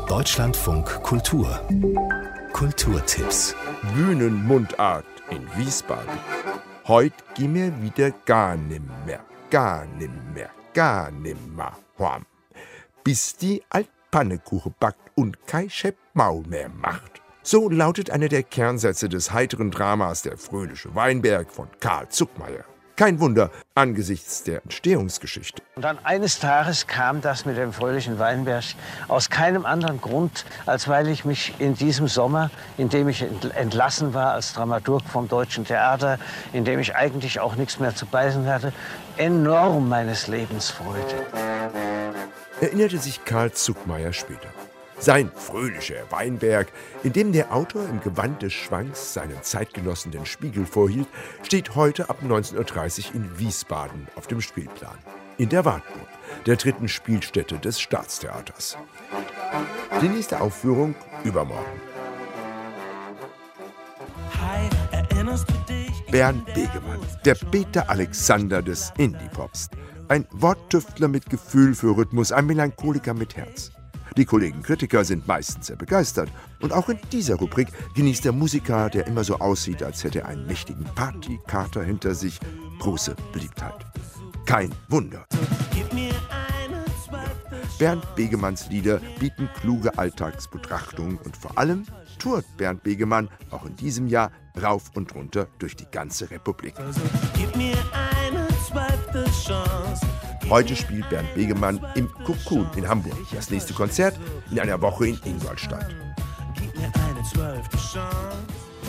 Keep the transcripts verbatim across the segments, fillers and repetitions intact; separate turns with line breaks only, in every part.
Deutschlandfunk Kultur. Kulturtipps.
Bühnenmundart in Wiesbaden. Heut gi mir wieder gar nimmer, gar nimmer, gar nimmer horm. Bis die alt Pannekuchen backt und kei Schepp Maul mehr macht. So lautet einer der Kernsätze des heiteren Dramas Der fröhliche Weinberg von Karl Zuckmayer. Kein Wunder angesichts der Entstehungsgeschichte.
Und dann eines Tages kam das mit dem fröhlichen Weinberg aus keinem anderen Grund, als weil ich mich in diesem Sommer, in dem ich entlassen war als Dramaturg vom Deutschen Theater, in dem ich eigentlich auch nichts mehr zu beißen hatte, enorm meines Lebens freute.
Erinnerte sich Karl Zuckmayer später. Sein fröhlicher Weinberg, in dem der Autor im Gewand des Schwanks seinen Zeitgenossen den Spiegel vorhielt, steht heute ab neunzehn Uhr dreißig in Wiesbaden auf dem Spielplan. In der Wartburg, der dritten Spielstätte des Staatstheaters. Die nächste Aufführung übermorgen. Bernd Begemann, der Peter Alexander des Indie-Pops. Ein Worttüftler mit Gefühl für Rhythmus, ein Melancholiker mit Herz. Die Kollegen Kritiker sind meistens sehr begeistert. Und auch in dieser Rubrik genießt der Musiker, der immer so aussieht, als hätte er einen mächtigen Partykater hinter sich, große Beliebtheit. Kein Wunder. Bernd Begemanns Lieder bieten kluge Alltagsbetrachtung und vor allem tourt Bernd Begemann auch in diesem Jahr rauf und runter durch die ganze Republik. Gib mir eine zweite Chance. Heute spielt Bernd Begemann im Cocoon in Hamburg. Das nächste Konzert in einer Woche in Ingolstadt. Gib mir eine zwölfte Chance.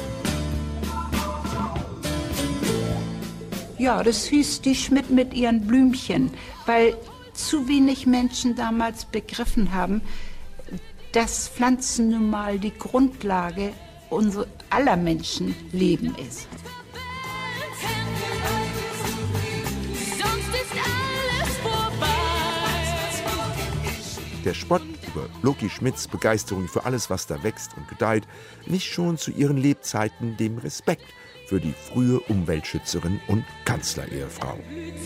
Ja, das hieß die Schmidt mit ihren Blümchen, weil zu wenig Menschen damals begriffen haben, dass Pflanzen nun mal die Grundlage unserer aller Menschenleben ist.
Der Spott über Loki Schmidts Begeisterung für alles, was da wächst und gedeiht, nicht schon zu ihren Lebzeiten dem Respekt für die frühe Umweltschützerin und Kanzlerehefrau.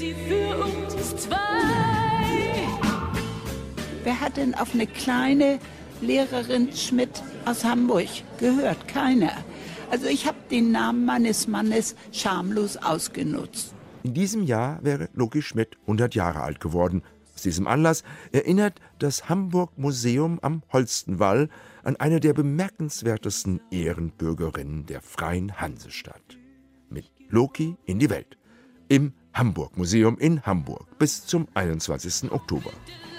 Wer hat denn auf eine kleine Lehrerin Schmidt aus Hamburg gehört? Keiner. Also ich habe den Namen meines Mannes schamlos ausgenutzt.
In diesem Jahr wäre Loki Schmidt hundert Jahre alt geworden. Aus diesem Anlass erinnert das Hamburg Museum am Holstenwall an eine der bemerkenswertesten Ehrenbürgerinnen der freien Hansestadt. Mit Loki in die Welt. Im Hamburg Museum in Hamburg bis zum einundzwanzigsten Oktober.